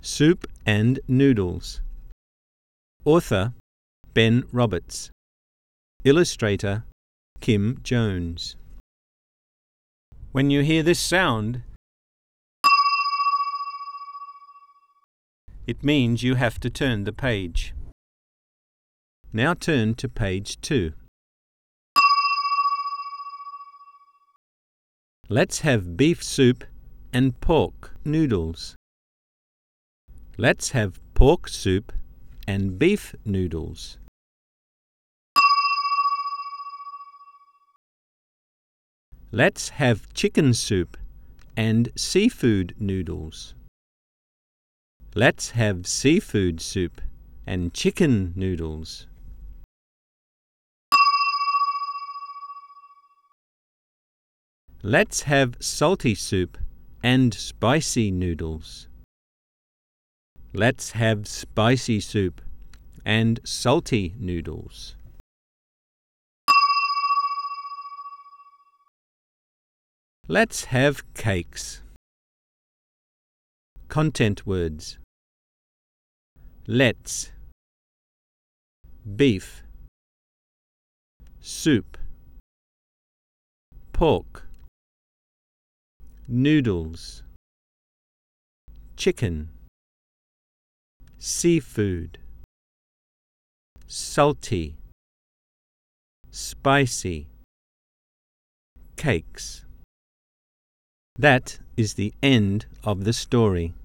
Soup and Noodles. Author Ben Roberts. Illustrator Kim Jones. When you hear this sound, it means you have to turn the page. Now turn to page 2. Let's have beef soup and pork noodles. Let's have pork soup and beef noodles. Let's have chicken soup and seafood noodles. Let's have seafood soup and chicken noodles. Let's have salty soup and spicy noodles. Let's have spicy soup and salty noodles. Let's have cakes. Content words. Let's. Beef. Soup. Pork. Noodles. Chicken. Seafood. Salty. Spicy. Cakes. That is the end of the story.